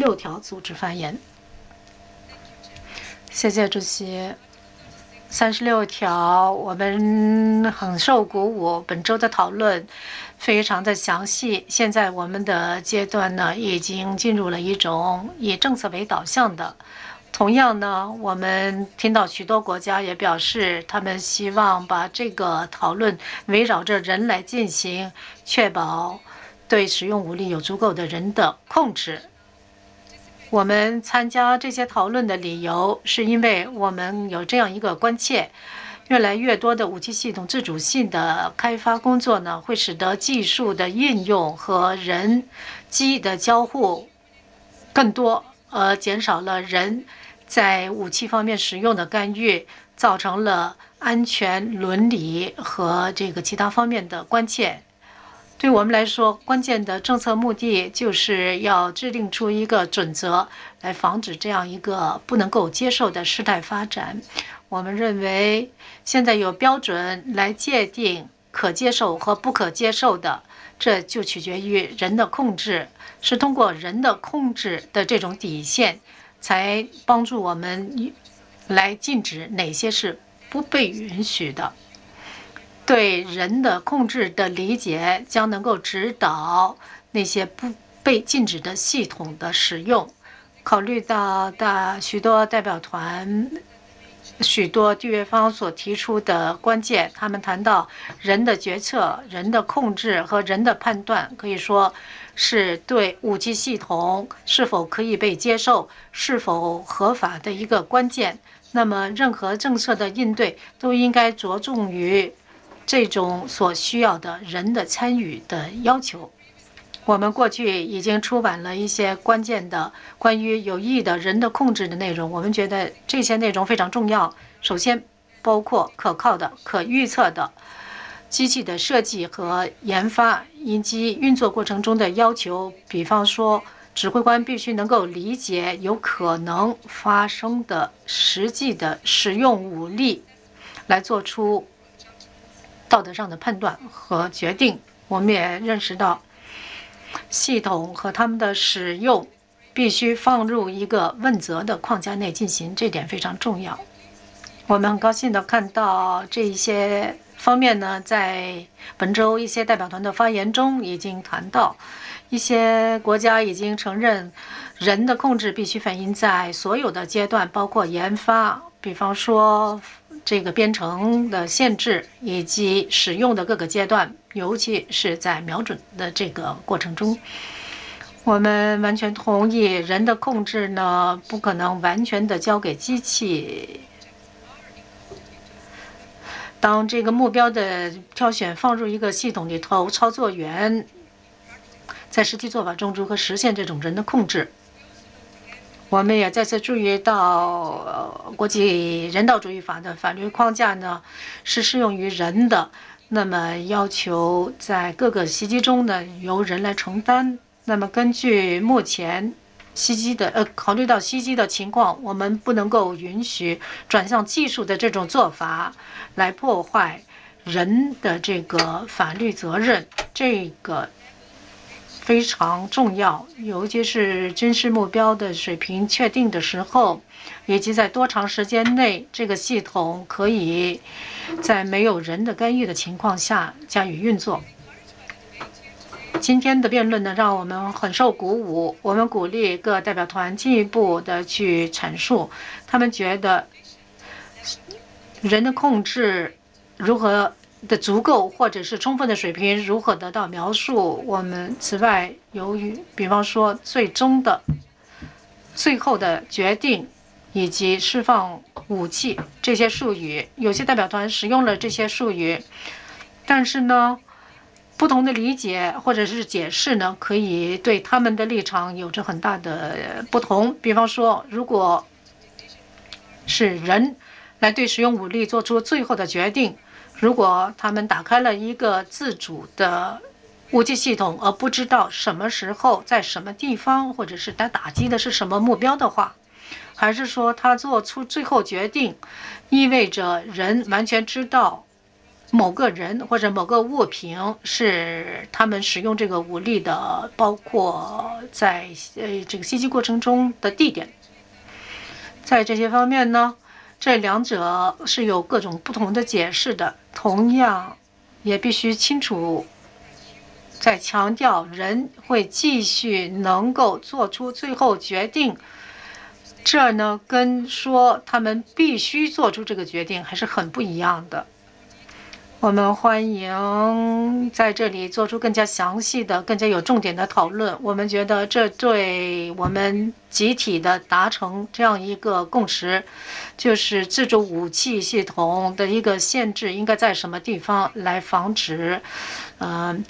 条组织发言。谢谢主席。36条，我们很受鼓舞。本周的讨论非常的详细。现在我们的阶段呢，已经进入了一种以政策为导向的。同样呢，我们听到许多国家也表示，他们希望把这个讨论围绕着人来进行，确保对使用武力有足够的人的控制。我们参加这些讨论的理由，是因为我们有这样一个关切：越来越多的武器系统自主性的开发工作呢，会使得技术的应用和人机的交互更多，减少了人在武器方面使用的干预，造成了安全、伦理和这个其他方面的关切。对我们来说，关键的政策目的就是要制定出一个准则，来防止这样一个不能够接受的事态发展。我们认为，现在有标准来界定可接受和不可接受的，这就取决于人的控制，是通过人的控制的这种底线，才帮助我们来禁止哪些是不被允许的。对人的控制的理解将能够指导那些不被禁止的系统的使用。考虑到许多代表团、许多缔约方所提出的关键，他们谈到人的决策、人的控制和人的判断，可以说是对武器系统是否可以被接受、是否合法的一个关键。那么，任何政策的应对都应该着重于这种所需要的人的参与的要求。我们过去已经出版了一些关键的关于有益的人的控制的内容，我们觉得这些内容非常重要。首先，包括可靠的、可预测的机器的设计和研发，以及运作过程中的要求，比方说，指挥官必须能够理解有可能发生的实际的使用武力，来做出道德上的判断和决定。我们也认识到，系统和他们的使用必须放入一个问责的框架内进行，这点非常重要。我们很高兴地看到这一些方面呢，在本周一些代表团的发言中已经谈到，一些国家已经承认人的控制必须反映在所有的阶段，包括研发，比方说这个编程的限制以及使用的各个阶段，尤其是在瞄准的这个过程中。我们完全同意，人的控制呢，不可能完全的交给机器。当这个目标的挑选放入一个系统里头，操作员在实际做法中如何实现这种人的控制。我们也再次注意到，国际人道主义法的法律框架呢是适用于人的，那么要求在各个袭击中呢由人来承担。那么根据目前考虑到袭击的情况，我们不能够允许转向技术的这种做法来破坏人的这个法律责任。这个非常重要，尤其是军事目标的水平确定的时候，以及在多长时间内这个系统可以在没有人的干预的情况下加以运作。今天的辩论呢，让我们很受鼓舞。我们鼓励各代表团进一步的去阐述，他们觉得人的控制如何的足够或者是充分的水平如何得到描述。我们此外，由于比方说最后的决定以及释放武器这些术语，有些代表团使用了这些术语，但是呢，不同的理解或者是解释呢，可以对他们的立场有着很大的不同。比方说，如果是人来对使用武力做出最后的决定，如果他们打开了一个自主的武器系统，而不知道什么时候在什么地方，或者是他打击的是什么目标的话，还是说他做出最后决定，意味着人完全知道某个人或者某个物品是他们使用这个武力的，包括在这个袭击过程中的地点。在这些方面呢，这两者是有各种不同的解释的。同样，也必须清楚在强调人会继续能够做出最后决定。这呢，跟说他们必须做出这个决定还是很不一样的。我们欢迎在这里做出更加详细的、更加有重点的讨论。我们觉得这对我们集体的达成这样一个共识，就是自主武器系统的一个限制应该在什么地方来防止，